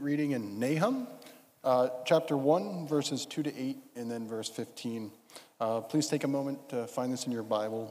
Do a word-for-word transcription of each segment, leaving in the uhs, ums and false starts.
reading in Nahum, uh, chapter one, verses two to eight, and then verse fifteen. Uh, please take a moment to find this in your Bible.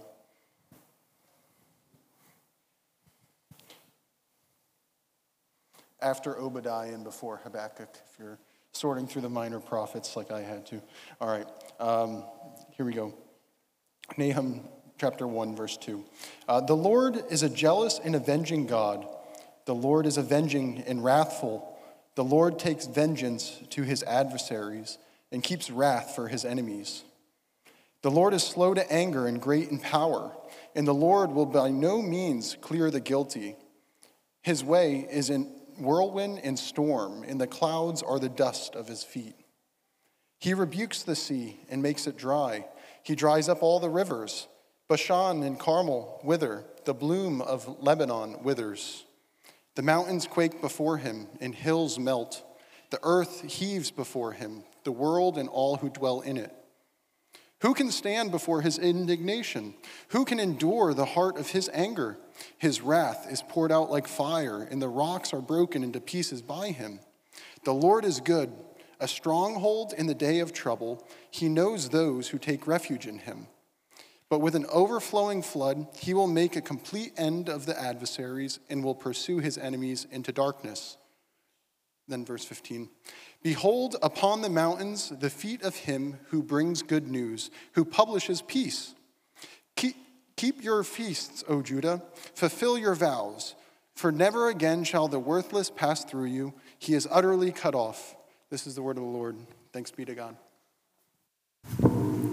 After Obadiah and before Habakkuk, if you're sorting through the minor prophets like I had to. All right, um, here we go. Nahum chapter one, verse two. Uh, the Lord is a jealous and avenging God. The Lord is avenging and wrathful. The Lord takes vengeance to his adversaries and keeps wrath for his enemies. The Lord is slow to anger and great in power, and the Lord will by no means clear the guilty. His way is in whirlwind and storm, and the clouds are the dust of his feet. He rebukes the sea and makes it dry. He dries up all the rivers. Bashan and Carmel wither. The bloom of Lebanon withers. The mountains quake before him, and hills melt. The earth heaves before him, the world and all who dwell in it. Who can stand before his indignation? Who can endure the heart of his anger? His wrath is poured out like fire, and the rocks are broken into pieces by him. The Lord is good, a stronghold in the day of trouble. He knows those who take refuge in him. But with an overflowing flood, he will make a complete end of the adversaries and will pursue his enemies into darkness. Then verse fifteen. Behold, upon the mountains, the feet of him who brings good news, who publishes peace. Keep, keep your feasts, O Judah, fulfill your vows, for never again shall the worthless pass through you. He is utterly cut off. This is the word of the Lord. Thanks be to God. All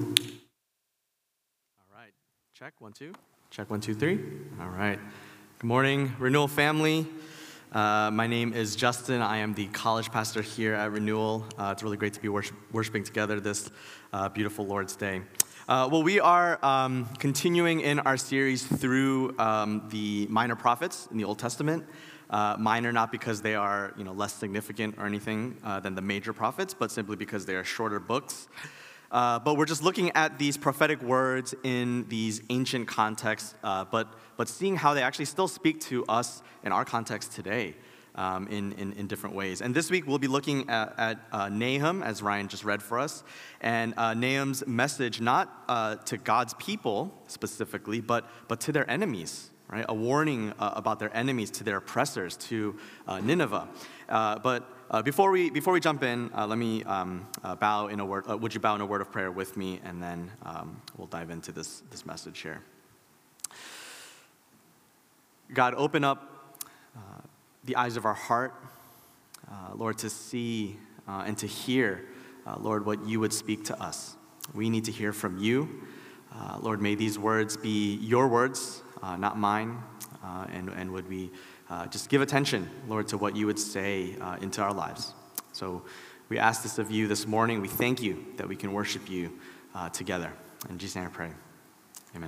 right, check, one, two. Check, one, two, three. All right. Good morning, Renewal family. Uh, my name is Justin. I am the college pastor here at Renewal. Uh, it's really great to be worship- worshiping together this uh, beautiful Lord's Day. Uh, well, we are um, continuing in our series through um, the minor prophets in the Old Testament. Uh, minor not because they are, you know, less significant or anything uh, than the major prophets, but simply because they are shorter books. Uh, but we're just looking at these prophetic words in these ancient contexts, uh, but but seeing how they actually still speak to us in our context today um, in, in, in different ways. And this week we'll be looking at, at uh, Nahum, as Ryan just read for us, and uh, Nahum's message not uh, to God's people specifically, but but to their enemies, right? A warning uh, about their enemies, to their oppressors, to uh, Nineveh. Uh, but Uh, before we before we jump in, uh, let me um, uh, bow in a word. Uh, would you bow in a word of prayer with me, and then um, we'll dive into this this message here. God, open up uh, the eyes of our heart, uh, Lord, to see uh, and to hear, uh, Lord, what you would speak to us. We need to hear from you, uh, Lord. May these words be your words, uh, not mine, uh, and and would we. Uh, just give attention, Lord, to what you would say uh, into our lives. So we ask this of you this morning. We thank you that we can worship you uh, together. In Jesus' name I pray. Amen.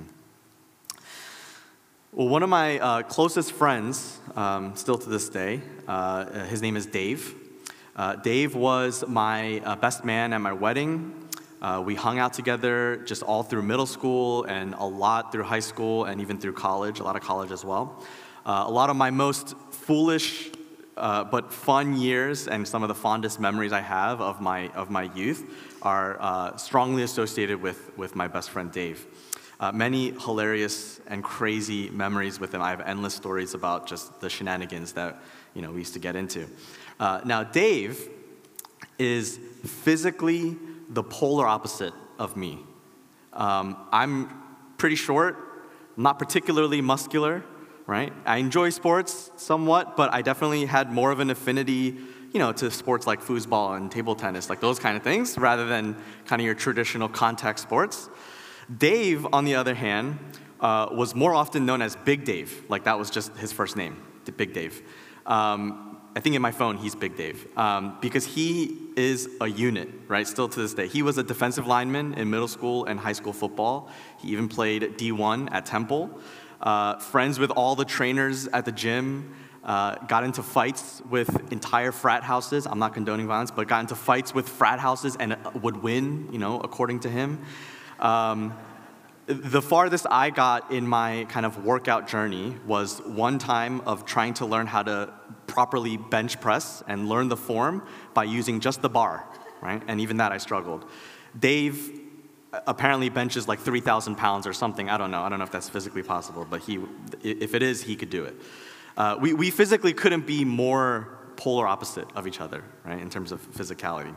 Well, one of my uh, closest friends, um, still to this day, uh, his name is Dave. Uh, Dave was my uh, best man at my wedding. Uh, we hung out together just all through middle school and a lot through high school and even through college, a lot of college as well. Uh, a lot of my most foolish uh, but fun years and some of the fondest memories I have of my of my youth are uh, strongly associated with, with my best friend Dave. Uh, many hilarious and crazy memories with him. I have endless stories about just the shenanigans that you know we used to get into. Uh, now Dave is physically the polar opposite of me. Um, I'm pretty short, not particularly muscular. Right? I enjoy sports somewhat, but I definitely had more of an affinity, you know, to sports like foosball and table tennis, like those kind of things, rather than kind of your traditional contact sports. Dave, on the other hand, uh, was more often known as Big Dave. Like that was just his first name, Big Dave. Um, I think in my phone, he's Big Dave, um, because he is a unit, right, still to this day. He was a defensive lineman in middle school and high school football. He even played D one at Temple. Uh, friends with all the trainers at the gym, uh, got into fights with entire frat houses. I'm not condoning violence, but got into fights with frat houses and would win, you know, according to him. Um, The farthest I got in my kind of workout journey was one time of trying to learn how to properly bench press and learn the form by using just the bar, right? And even that I struggled. Dave apparently benches like three thousand pounds or something. I don't know. I don't know if that's physically possible, but he, if it is, he could do it. Uh, we, we physically couldn't be more polar opposite of each other, right, in terms of physicality.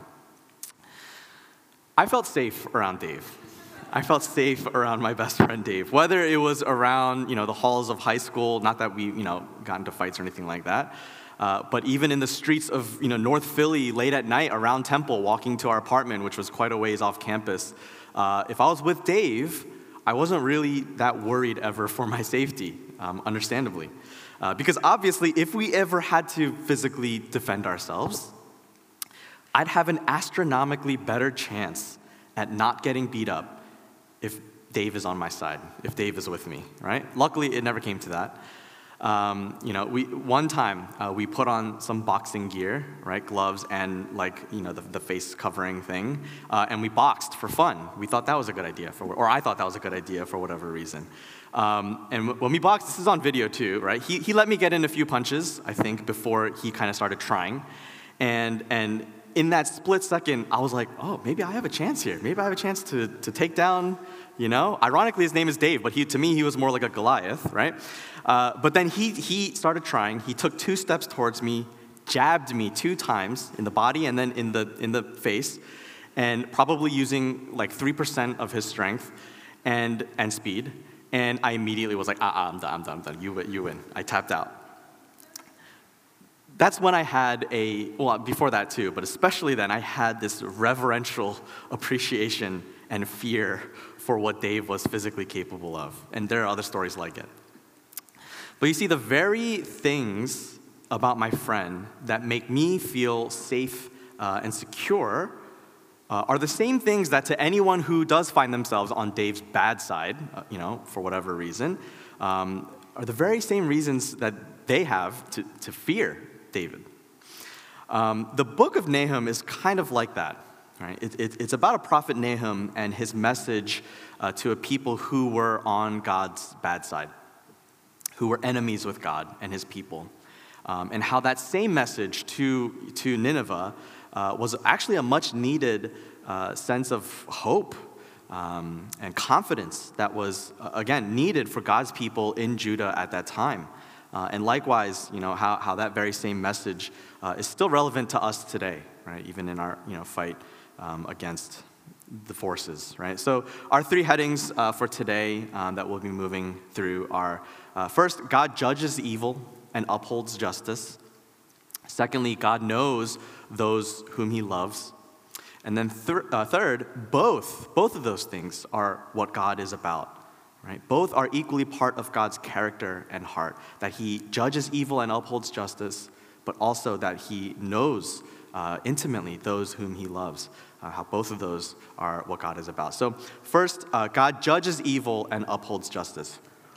I felt safe around Dave. I felt safe around my best friend Dave, whether it was around, you know, the halls of high school, not that we, you know, got into fights or anything like that, uh, but even in the streets of, you know, North Philly late at night around Temple, walking to our apartment, which was quite a ways off campus. Uh, if I was with Dave, I wasn't really that worried ever for my safety, um, understandably. Uh, because obviously, if we ever had to physically defend ourselves, I'd have an astronomically better chance at not getting beat up if Dave is on my side, if Dave is with me, right? Luckily, it never came to that. Um, you know, we one time uh, we put on some boxing gear, right, gloves and like you know the, the face covering thing, uh, and we boxed for fun. We thought that was a good idea for, or I thought that was a good idea for whatever reason. Um, and when we boxed, this is on video too, right? He he let me get in a few punches, I think, before he kind of started trying, and and. In that split second, I was like, oh, maybe I have a chance here. Maybe I have a chance to, to take down, you know? Ironically, his name is Dave, but he, to me, he was more like a Goliath, right? Uh, but then he, he started trying. He took two steps towards me, jabbed me two times in the body and then in the, in the face, and probably using like three percent of his strength and, and speed. And I immediately was like, ah, I'm done, I'm done, I'm done. You, you win. I tapped out. That's when I had a, well, before that too, but especially then, I had this reverential appreciation and fear for what Dave was physically capable of. And there are other stories like it. But you see, the very things about my friend that make me feel safe uh, and secure uh, are the same things that to anyone who does find themselves on Dave's bad side, uh, you know, for whatever reason, um, are the very same reasons that they have to, to fear David. Um, the book of Nahum is kind of like that. Right? It, it, it's about a prophet Nahum and his message uh, to a people who were on God's bad side, who were enemies with God and his people, um, and how that same message to, to Nineveh uh, was actually a much needed uh, sense of hope um, and confidence that was, uh, again, needed for God's people in Judah at that time. Uh, and likewise, you know, how, how that very same message uh, is still relevant to us today, right? Even in our, you know, fight um, against the forces, right? So our three headings uh, for today um, that we'll be moving through are, uh, first, God judges evil and upholds justice. Secondly, God knows those whom he loves. And then thir- uh, third, both, both of those things are what God is about. Right? Both are equally part of God's character and heart, that he judges evil and upholds justice, but also that he knows uh, intimately those whom he loves, uh, how both of those are what God is about. So first, uh, God judges evil and upholds justice.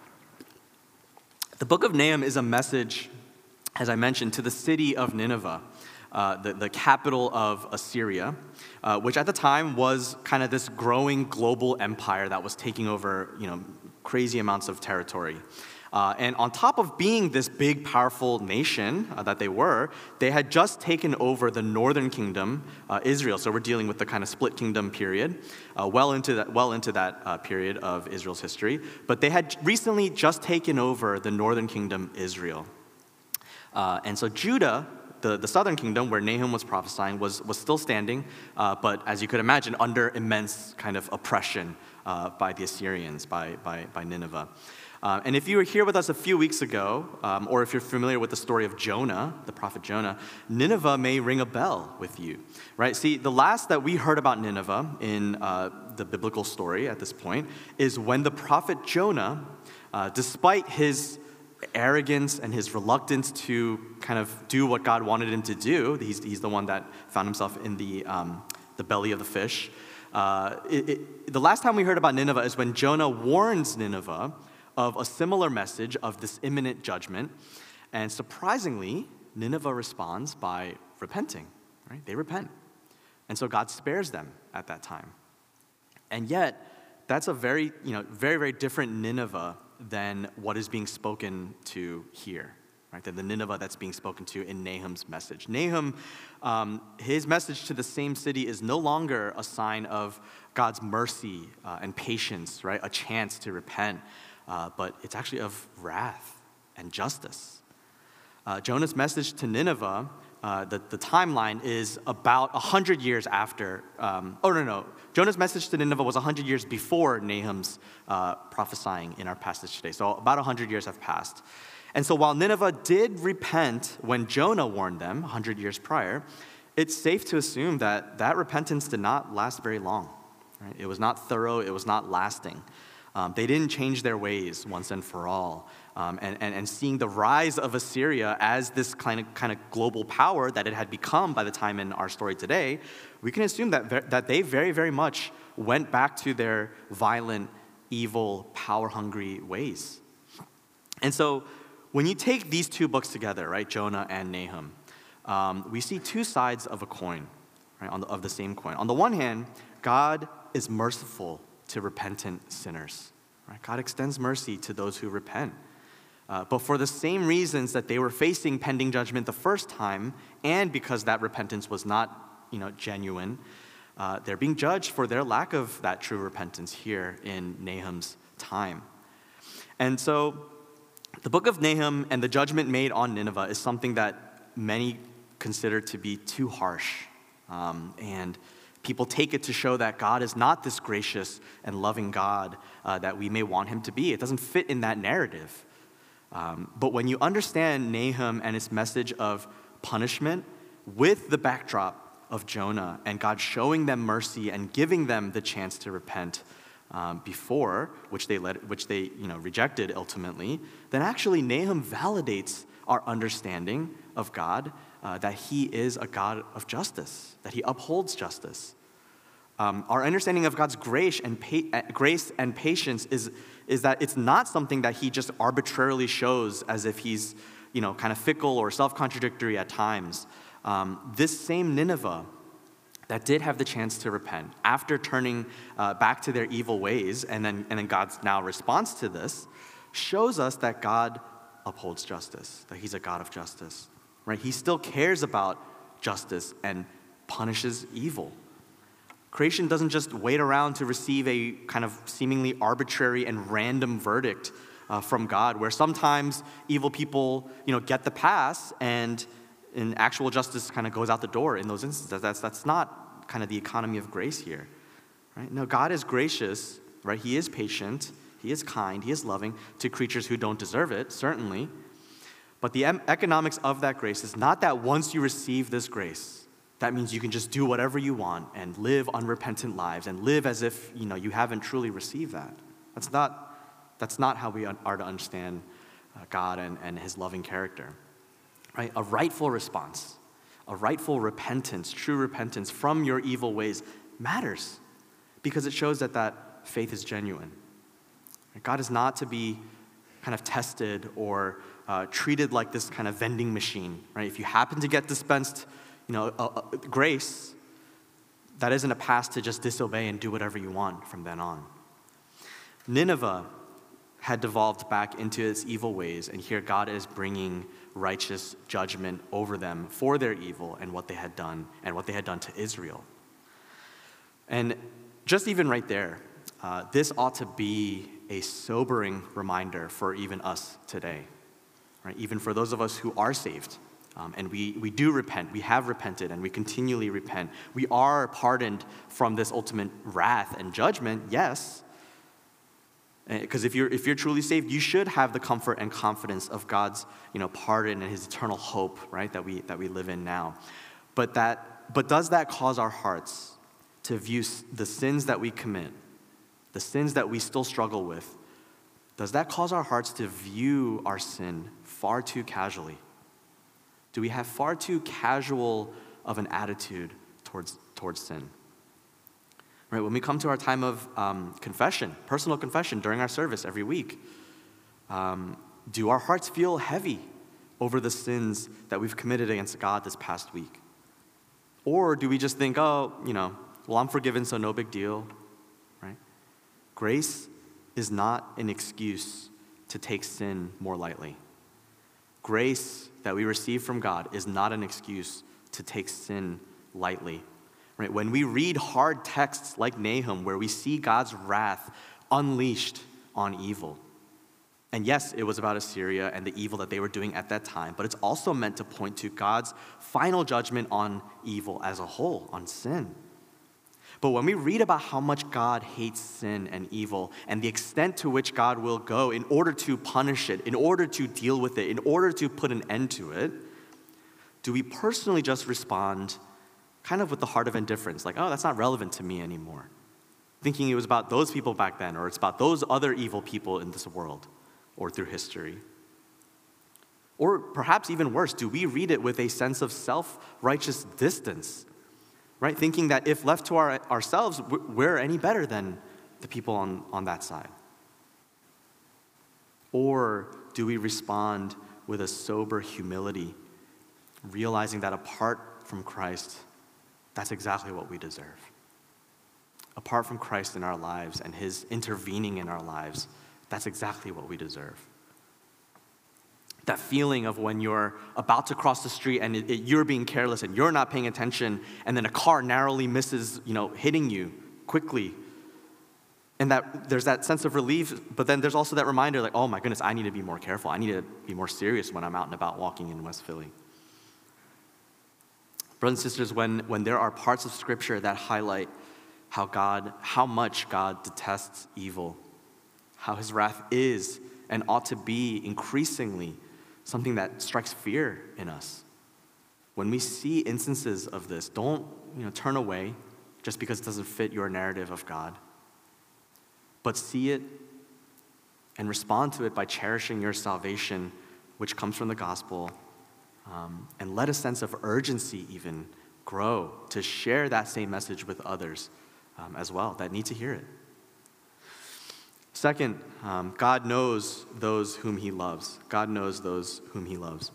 The book of Nahum is a message, as I mentioned, to the city of Nineveh, uh, the, the capital of Assyria, uh, which at the time was kind of this growing global empire that was taking over, you know, crazy amounts of territory. Uh, and on top of being this big, powerful nation uh, that they were, they had just taken over the northern kingdom, uh, Israel. So we're dealing with the kind of split kingdom period, uh, well into that, well into that uh, period of Israel's history. But they had recently just taken over the northern kingdom, Israel. Uh, and so Judah, The, the southern kingdom, where Nahum was prophesying, was, was still standing, uh, but as you could imagine, under immense kind of oppression uh, by the Assyrians, by, by, by Nineveh. Uh, and if you were here with us a few weeks ago, um, or if you're familiar with the story of Jonah, the prophet Jonah, Nineveh may ring a bell with you, right? See, the last that we heard about Nineveh in uh, the biblical story at this point is when the prophet Jonah, uh, despite his arrogance and his reluctance to kind of do what God wanted him to do. He's, he's the one that found himself in the, um, the belly of the fish. Uh, it, it, the last time we heard about Nineveh is when Jonah warns Nineveh of a similar message of this imminent judgment. And surprisingly, Nineveh responds by repenting, right? They repent. And so God spares them at that time. And yet, that's a very, you know, very, very different Nineveh than what is being spoken to here, right? Than the Nineveh that's being spoken to in Nahum's message. Nahum, um, his message to the same city is no longer a sign of God's mercy uh, and patience, right? A chance to repent, uh, but it's actually of wrath and justice. Uh, Jonah's message to Nineveh, uh, the, the timeline is about one hundred years after, um, oh, no, no. Jonah's message to Nineveh was one hundred years before Nahum's uh, prophesying in our passage today. So about one hundred years have passed. And so while Nineveh did repent when Jonah warned them one hundred years prior, it's safe to assume that that repentance did not last very long. Right? It was not thorough. It was not lasting. Um, they didn't change their ways once and for all. Um, and, and, and seeing the rise of Assyria as this kind of, kind of global power that it had become by the time in our story today, we can assume that, ver- that they very, very much went back to their violent, evil, power-hungry ways. And so when you take these two books together, right, Jonah and Nahum, um, we see two sides of a coin, right, on the, of the same coin. On the one hand, God is merciful to repentant sinners. Right? God extends mercy to those who repent. Uh, but for the same reasons that they were facing pending judgment the first time, and because that repentance was not, you know, genuine, uh, they're being judged for their lack of that true repentance here in Nahum's time. And so the book of Nahum and the judgment made on Nineveh is something that many consider to be too harsh. Um, and people take it to show that God is not this gracious and loving God uh, that we may want him to be. It doesn't fit in that narrative. Um, but when you understand Nahum and its message of punishment with the backdrop of Jonah and God showing them mercy and giving them the chance to repent um, before, which they let, which they you know rejected ultimately, then actually Nahum validates our understanding of God, uh, that he is a God of justice, that he upholds justice. Um, our understanding of God's grace and pa- grace and patience is, is that it's not something that he just arbitrarily shows as if he's, you know, kind of fickle or self-contradictory at times. Um, this same Nineveh that did have the chance to repent after turning uh, back to their evil ways, and then and then God's now response to this shows us that God upholds justice, that he's a God of justice, right? He still cares about justice and punishes evil. Creation doesn't just wait around to receive a kind of seemingly arbitrary and random verdict uh, from God, where sometimes evil people, you know, get the pass, and, and actual justice kind of goes out the door in those instances. That's that's not kind of the economy of grace here, right? No, God is gracious, right? He is patient, he is kind, he is loving to creatures who don't deserve it, certainly. But the em- economics of that grace is not that once you receive this grace, that means you can just do whatever you want and live unrepentant lives and live as if, you know, you haven't truly received that. That's not, that's not how we are to understand God and, and his loving character. Right? A rightful response, a rightful repentance, true repentance from your evil ways matters because it shows that that faith is genuine. God is not to be kind of tested or uh, treated like this kind of vending machine. Right? If you happen to get dispensed You know, uh, uh, grace, that isn't a pass to just disobey and do whatever you want from then on. Nineveh had devolved back into its evil ways, and here God is bringing righteous judgment over them for their evil and what they had done, and what they had done to Israel. And just even right there, uh, this ought to be a sobering reminder for even us today, right? Even for those of us who are saved. Um, and we, we do repent, we have repented, and we continually repent. We are pardoned from this ultimate wrath and judgment, yes. Because if you're, if you're truly saved, you should have the comfort and confidence of God's, you know, pardon and his eternal hope, right, that we, that we live in now. But, that, but does that cause our hearts to view the sins that we commit, the sins that we still struggle with, does that cause our hearts to view our sin far too casually? Do we have far too casual of an attitude towards, towards sin? Right, when we come to our time of um, confession, personal confession during our service every week, um, do our hearts feel heavy over the sins that we've committed against God this past week? Or do we just think, oh, you know, well, I'm forgiven, so no big deal, right? Grace is not an excuse to take sin more lightly. Grace that we receive from God is not an excuse to take sin lightly. Right? When we read hard texts like Nahum, where we see God's wrath unleashed on evil, and yes, it was about Assyria and the evil that they were doing at that time, but it's also meant to point to God's final judgment on evil as a whole, on sin. But when we read about how much God hates sin and evil and the extent to which God will go in order to punish it, in order to deal with it, in order to put an end to it, do we personally just respond kind of with the heart of indifference, like, oh, that's not relevant to me anymore, thinking it was about those people back then, or it's about those other evil people in this world or through history? Or perhaps even worse, do we read it with a sense of self-righteous distance, right? Thinking that if left to our, ourselves, we're any better than the people on, on that side? Or do we respond with a sober humility, realizing that apart from Christ, that's exactly what we deserve? Apart from Christ in our lives and his intervening in our lives, that's exactly what we deserve. That feeling of when you're about to cross the street and it, it, you're being careless and you're not paying attention, and then a car narrowly misses, you know, hitting you quickly. And that there's that sense of relief, but then there's also that reminder, like, oh my goodness, I need to be more careful. I need to be more serious when I'm out and about walking in West Philly. Brothers and sisters, when, when there are parts of Scripture that highlight how God, how much God detests evil, how his wrath is and ought to be increasingly something that strikes fear in us. When we see instances of this, don't, you know, turn away just because it doesn't fit your narrative of God, but see it and respond to it by cherishing your salvation, which comes from the gospel, um, and let a sense of urgency even grow to share that same message with others um, as well that need to hear it. Second, um, God knows those whom he loves. God knows those whom he loves.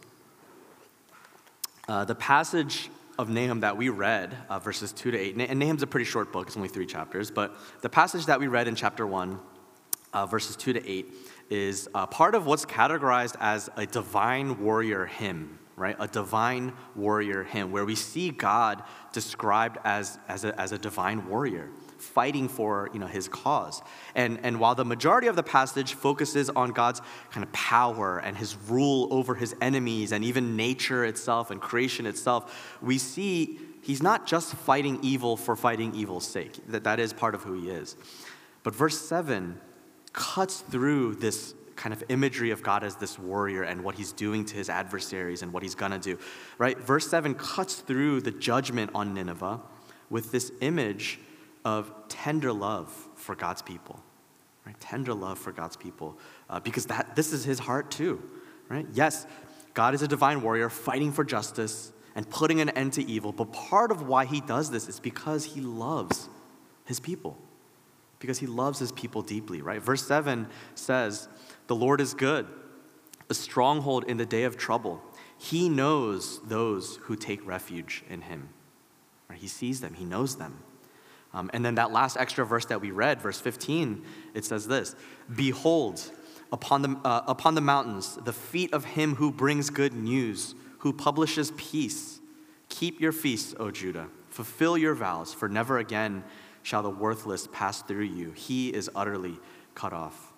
Uh, the passage of Nahum that we read, uh, verses two to eight, and Nahum's a pretty short book, it's only three chapters, but the passage that we read in chapter one, uh, verses two to eight, is uh, part of what's categorized as a divine warrior hymn, right? A divine warrior hymn, where we see God described as, as, a, as a divine warrior, fighting for, you know, his cause. And, and while the majority of the passage focuses on God's kind of power and his rule over his enemies and even nature itself and creation itself, we see he's not just fighting evil for fighting evil's sake. That, that is part of who he is. But verse seven cuts through this kind of imagery of God as this warrior and what he's doing to his adversaries and what he's gonna do, right? Verse seven cuts through the judgment on Nineveh with this image of tender love for God's people, right? Tender love for God's people, uh, because that this is his heart too, right? Yes, God is a divine warrior fighting for justice and putting an end to evil, but part of why he does this is because he loves his people, because he loves his people deeply, right? Verse seven says, "The Lord is good, a stronghold in the day of trouble. He knows those who take refuge in him." Right? He sees them, he knows them. Um, and then that last extra verse that we read, verse fifteen, it says this: "Behold, upon the, uh, upon the mountains, the feet of him who brings good news, who publishes peace. Keep your feasts, O Judah. Fulfill your vows, for never again shall the worthless pass through you. He is utterly cut off."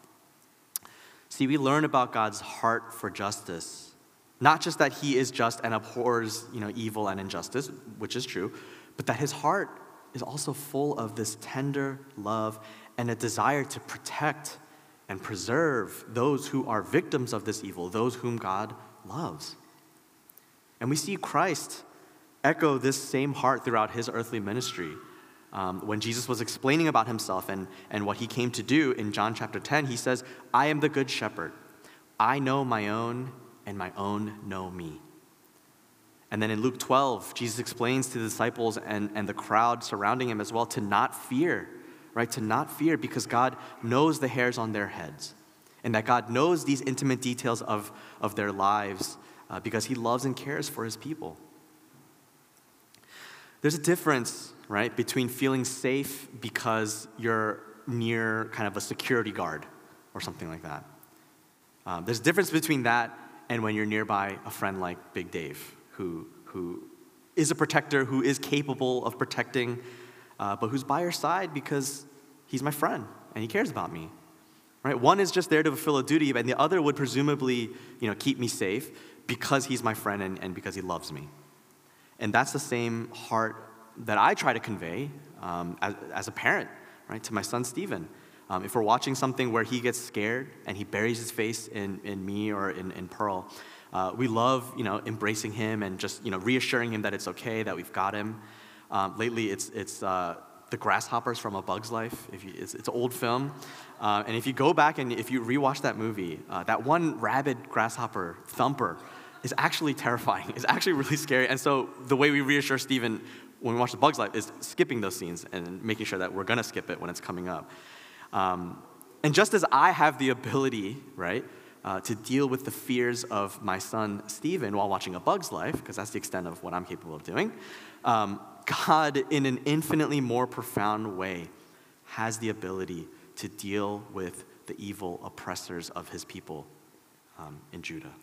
See, we learn about God's heart for justice, not just that he is just and abhors, you know, evil and injustice, which is true, but that his heart is also full of this tender love and a desire to protect and preserve those who are victims of this evil, those whom God loves. And we see Christ echo this same heart throughout his earthly ministry. Um, when Jesus was explaining about himself and, and what he came to do in John chapter ten, he says, "I am the good shepherd. I know my own, and my own know me." And then in Luke twelve, Jesus explains to the disciples and, and the crowd surrounding him as well to not fear, right? To not fear, because God knows the hairs on their heads, and that God knows these intimate details of, of their lives uh, because he loves and cares for his people. There's a difference, right, between feeling safe because you're near kind of a security guard or something like that. Um, there's a difference between that and when you're nearby a friend like Big Dave, who, who is a protector, who is capable of protecting, uh, but who's by your side because he's my friend and he cares about me. Right? One is just there to fulfill a duty, and the other would presumably, you know, keep me safe because he's my friend and, and because he loves me. And that's the same heart that I try to convey um, as, as a parent, right, to my son Stephen. Um, if we're watching something where he gets scared and he buries his face in, in me or in, in Pearl, uh, we love, you know, embracing him and just, you know, reassuring him that it's okay, that we've got him. Um, lately, it's it's uh, the grasshoppers from A Bug's Life. If you, it's, it's an old film. Uh, and if you go back and if you rewatch that movie, uh, that one rabid grasshopper, Thumper, is actually terrifying. It's actually really scary. And so the way we reassure Stephen when we watch The Bug's Life is skipping those scenes and making sure that we're going to skip it when it's coming up. Um, and just as I have the ability, right, uh, to deal with the fears of my son Stephen while watching A Bug's Life, because that's the extent of what I'm capable of doing, um, God, in an infinitely more profound way, has the ability to deal with the evil oppressors of his people um, in Judah.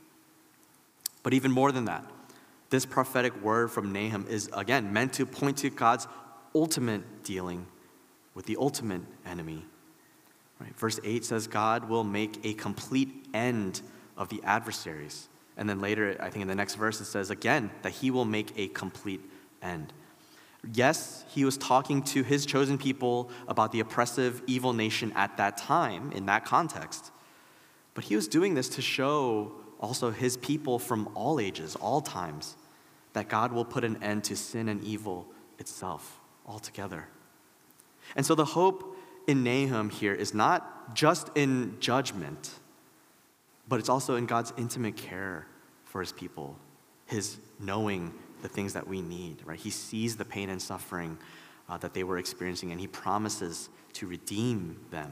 But even more than that, this prophetic word from Nahum is, again, meant to point to God's ultimate dealing with the ultimate enemy. Right? Verse eight says, God will make a complete end of the adversaries. And then later, I think in the next verse, it says again that he will make a complete end. Yes, he was talking to his chosen people about the oppressive, evil nation at that time, in that context. But he was doing this to show also his people from all ages, all times, that God will put an end to sin and evil itself altogether. And so the hope in Nahum here is not just in judgment, but it's also in God's intimate care for his people, his knowing the things that we need, right? He sees the pain and suffering uh, that they were experiencing, and he promises to redeem them.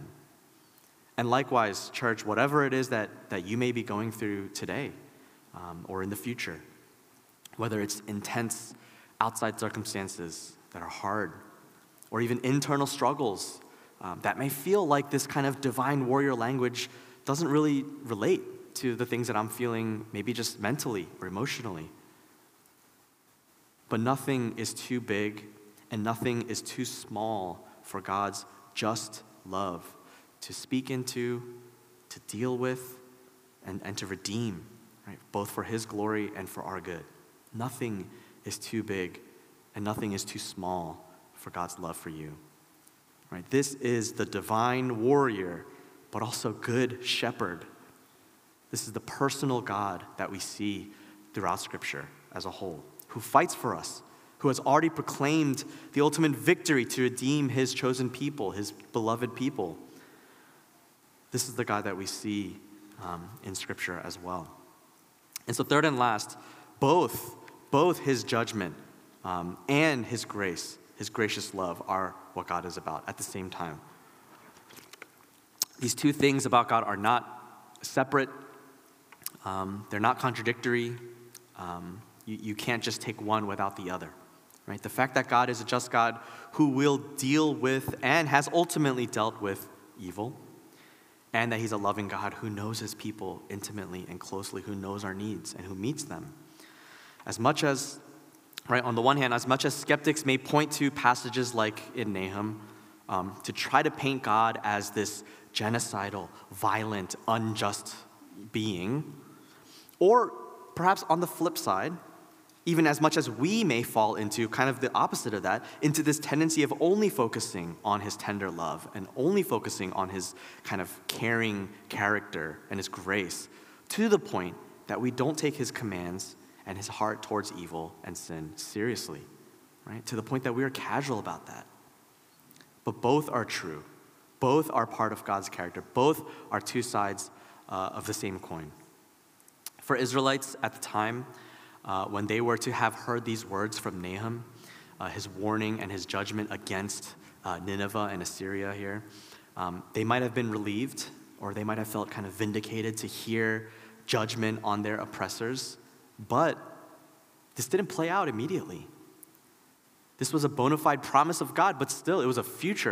And likewise, church, whatever it is that, that you may be going through today um, or in the future, whether it's intense outside circumstances that are hard, or even internal struggles um, that may feel like this kind of divine warrior language doesn't really relate to the things that I'm feeling, maybe just mentally or emotionally. But nothing is too big and nothing is too small for God's just love to speak into, to deal with, and, and to redeem, right? Both for his glory and for our good. Nothing is too big and nothing is too small for God's love for you. Right? This is the divine warrior, but also good shepherd. This is the personal God that we see throughout Scripture as a whole, who fights for us, who has already proclaimed the ultimate victory to redeem his chosen people, his beloved people. This is the God that we see um, in Scripture as well. And so third and last, both, both his judgment um, and his grace, his gracious love are what God is about at the same time. These two things about God are not separate. Um, they're not contradictory. Um, you, you can't just take one without the other. Right? The fact that God is a just God who will deal with and has ultimately dealt with evil, and that he's a loving God who knows his people intimately and closely, who knows our needs and who meets them. As much as, right, on the one hand, as much as skeptics may point to passages like in Nahum um, to try to paint God as this genocidal, violent, unjust being, or perhaps on the flip side, even as much as we may fall into kind of the opposite of that, into this tendency of only focusing on his tender love and only focusing on his kind of caring character and his grace, to the point that we don't take his commands and his heart towards evil and sin seriously, right? To the point that we are casual about that. But both are true. Both are part of God's character. Both are two sides uh, of the same coin. For Israelites at the time, Uh, when they were to have heard these words from Nahum, uh, his warning and his judgment against uh, Nineveh and Assyria here, um, they might have been relieved, or they might have felt kind of vindicated to hear judgment on their oppressors. But this didn't play out immediately. This was a bona fide promise of God, but still, it was a future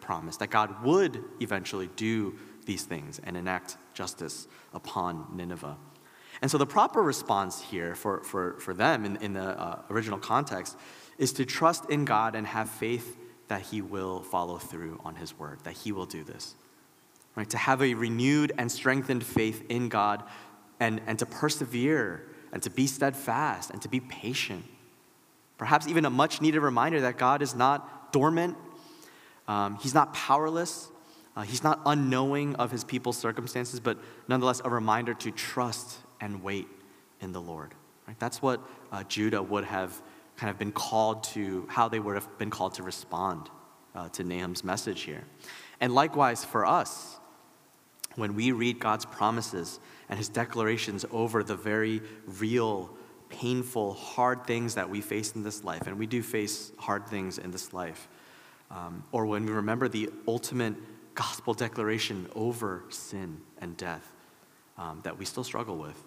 promise, that God would eventually do these things and enact justice upon Nineveh. And so the proper response here for, for, for them in, in the uh, original context is to trust in God and have faith that he will follow through on his word, that he will do this. Right? To have a renewed and strengthened faith in God and, and to persevere and to be steadfast and to be patient. Perhaps even a much needed reminder that God is not dormant, um, he's not powerless, uh, he's not unknowing of his people's circumstances, but nonetheless a reminder to trust and wait in the Lord. Right? That's what uh, Judah would have kind of been called to, how they would have been called to respond uh, to Nahum's message here. And likewise for us, when we read God's promises and his declarations over the very real, painful, hard things that we face in this life, and we do face hard things in this life, um, or when we remember the ultimate gospel declaration over sin and death um, that we still struggle with,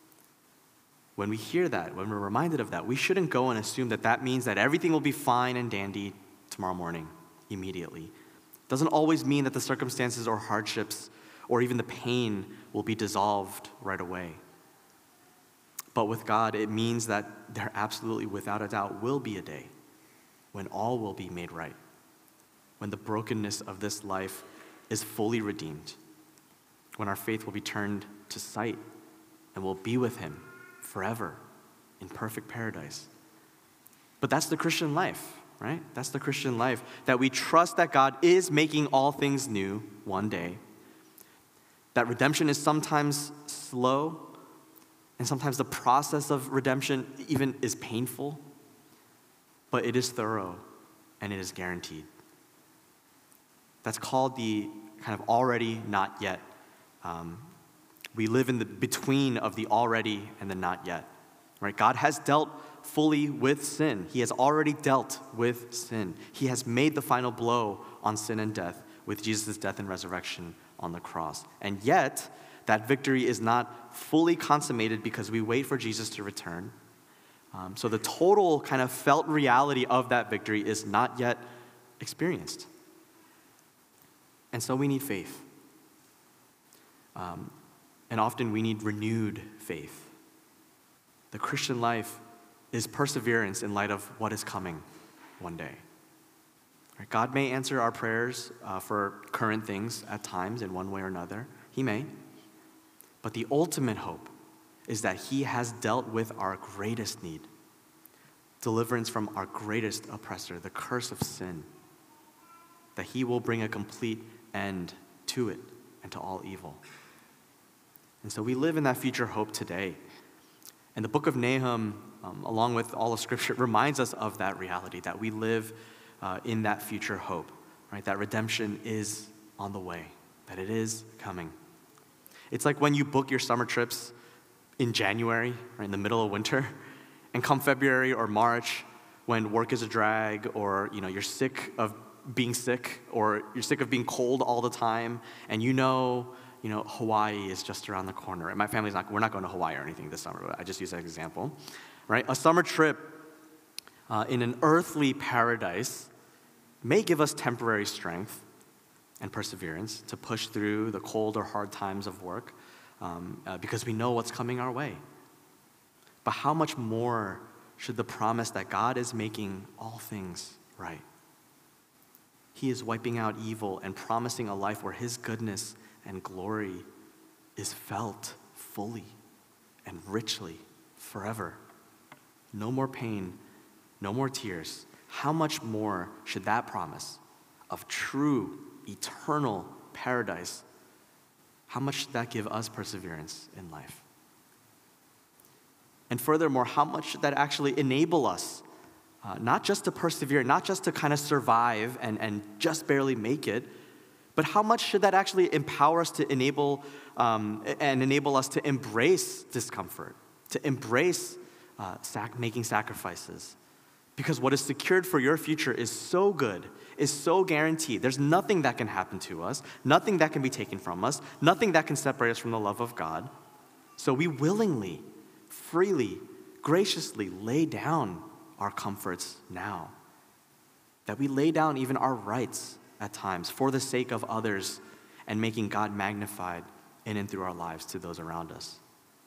when we hear that, when we're reminded of that, we shouldn't go and assume that that means that everything will be fine and dandy tomorrow morning, immediately. It doesn't always mean that the circumstances or hardships or even the pain will be dissolved right away. But with God, it means that there absolutely, without a doubt, will be a day when all will be made right, when the brokenness of this life is fully redeemed, when our faith will be turned to sight and we'll be with him forever in perfect paradise. But that's the Christian life, right? That's the Christian life, that we trust that God is making all things new one day, that redemption is sometimes slow, and sometimes the process of redemption even is painful, but it is thorough and it is guaranteed. That's called the kind of already, not yet. Um, we live in the between of the already and the not yet. Right? God has dealt fully with sin. He has already dealt with sin. He has made the final blow on sin and death with Jesus' death and resurrection on the cross. And yet, that victory is not fully consummated because we wait for Jesus to return. Um, so the total kind of felt reality of that victory is not yet experienced. And so we need faith. Um, and often we need renewed faith. The Christian life is perseverance in light of what is coming one day. Right? God may answer our prayers uh, for current things at times in one way or another. He may. But the ultimate hope is that he has dealt with our greatest need, deliverance from our greatest oppressor, the curse of sin, that he will bring a complete end to it and to all evil. And so we live in that future hope today. And the book of Nahum, um, along with all of Scripture, reminds us of that reality, that we live uh, in that future hope, right? That redemption is on the way, that it is coming. It's like when you book your summer trips in January, right, in the middle of winter, and come February or March, when work is a drag, or you know you're sick of being sick, or you're sick of being cold all the time, and you know, you know Hawaii is just around the corner. And my family's not, we're not going to Hawaii or anything this summer, but I just use that example, right? A summer trip uh, in an earthly paradise may give us temporary strength and perseverance to push through the cold or hard times of work um, uh, because we know what's coming our way. But how much more should the promise that God is making all things right? He is wiping out evil and promising a life where his goodness and glory is felt fully and richly forever. No more pain, no more tears. How much more should that promise of true eternal paradise, how much should that give us perseverance in life? And furthermore, how much should that actually enable us, uh, not just to persevere, not just to kind of survive and, and just barely make it, but how much should that actually empower us to enable um, and enable us to embrace discomfort, to embrace uh, sac- making sacrifices? Because what is secured for your future is so good, is so guaranteed. There's nothing that can happen to us, nothing that can be taken from us, nothing that can separate us from the love of God. So we willingly, freely, graciously lay down our comforts now. That we lay down even our rights at times for the sake of others and making God magnified in and through our lives to those around us.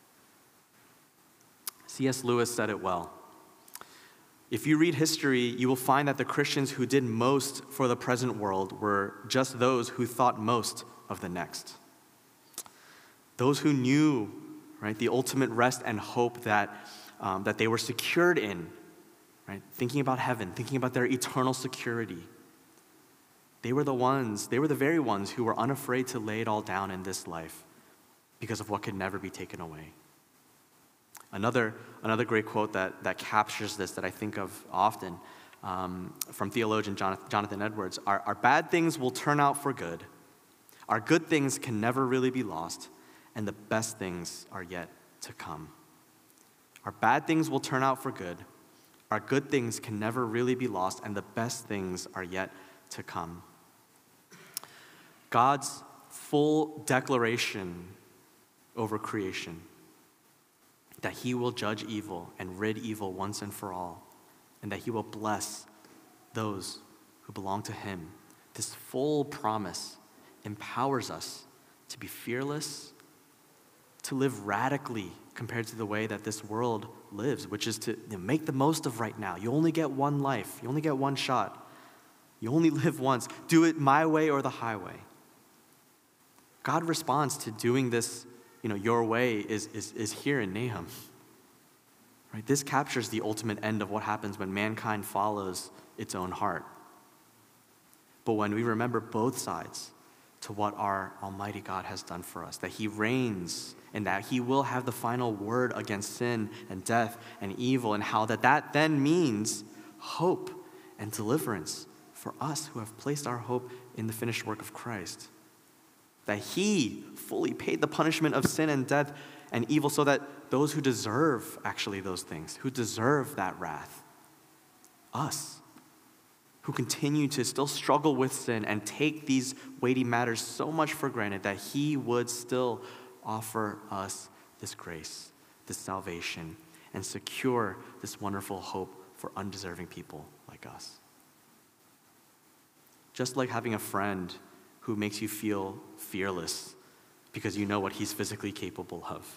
C S Lewis said it well. If you read history, you will find that the Christians who did most for the present world were just those who thought most of the next. Those who knew, right, the ultimate rest and hope that, um, that they were secured in, right, thinking about heaven, thinking about their eternal security. They were the ones, they were the very ones who were unafraid to lay it all down in this life because of what could never be taken away. Another, another great quote that, that captures this that I think of often um, from theologian Jonathan, Jonathan Edwards, our, our bad things will turn out for good. Our good things can never really be lost, and the best things are yet to come. Our bad things will turn out for good. Our good things can never really be lost, and the best things are yet to come. God's full declaration over creation that he will judge evil and rid evil once and for all, and that he will bless those who belong to him. This full promise empowers us to be fearless, to live radically compared to the way that this world lives, which is to, you know, make the most of right now. You only get one life. You only get one shot. You only live once. Do it my way or the highway. God responds to doing this, you know, your way is, is, is here in Nahum. Right? This captures the ultimate end of what happens when mankind follows its own heart. But when we remember both sides to what our Almighty God has done for us, that he reigns and that he will have the final word against sin and death and evil, and how that that then means hope and deliverance for us who have placed our hope in the finished work of Christ. That he fully paid the punishment of sin and death and evil so that those who deserve actually those things, who deserve that wrath, us, who continue to still struggle with sin and take these weighty matters so much for granted, that he would still offer us this grace, this salvation, and secure this wonderful hope for undeserving people like us. Just like having a friend who makes you feel fearless because you know what he's physically capable of.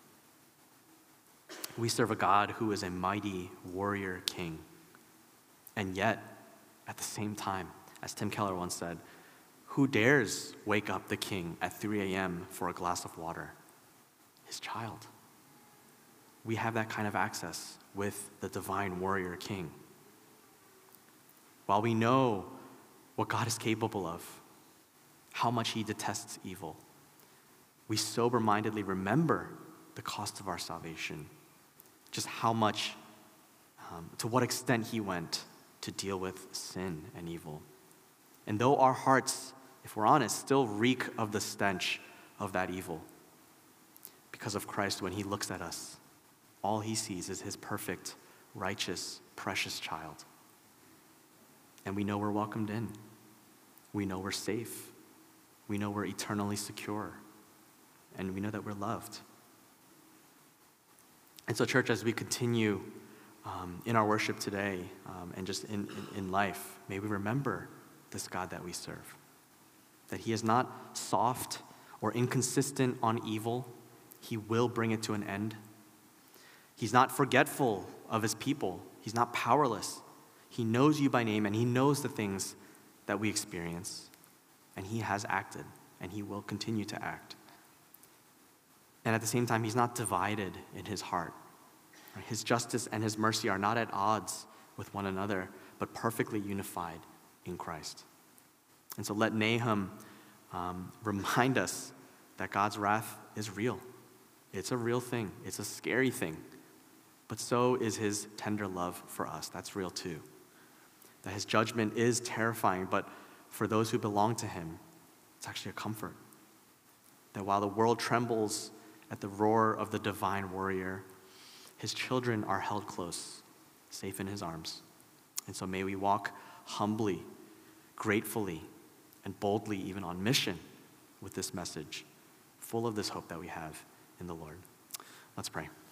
We serve a God who is a mighty warrior king. And yet, at the same time, as Tim Keller once said, who dares wake up the king at three a.m. for a glass of water? His child. We have that kind of access with the divine warrior king. While we know what God is capable of, how much he detests evil, we sober-mindedly remember the cost of our salvation, just how much, um, to what extent he went to deal with sin and evil. And though our hearts, if we're honest, still reek of the stench of that evil, because of Christ, when he looks at us, all he sees is his perfect, righteous, precious child. And we know we're welcomed in. We know we're safe. We know we're eternally secure. And we know that we're loved. And so, church, as we continue um, in our worship today um, and just in, in, in life, may we remember this God that we serve. That he is not soft or inconsistent on evil. He will bring it to an end. He's not forgetful of his people. He's not powerless. He knows you by name, and he knows the things that we experience. And he has acted, and he will continue to act. And at the same time, he's not divided in his heart. His justice and his mercy are not at odds with one another, but perfectly unified in Christ. And so let Nahum um, remind us that God's wrath is real. It's a real thing. It's a scary thing. But so is his tender love for us. That's real too. That his judgment is terrifying, but for those who belong to him, it's actually a comfort. That while the world trembles at the roar of the divine warrior, his children are held close, safe in his arms. And so may we walk humbly, gratefully, and boldly, even on mission, with this message, full of this hope that we have in the Lord. Let's pray.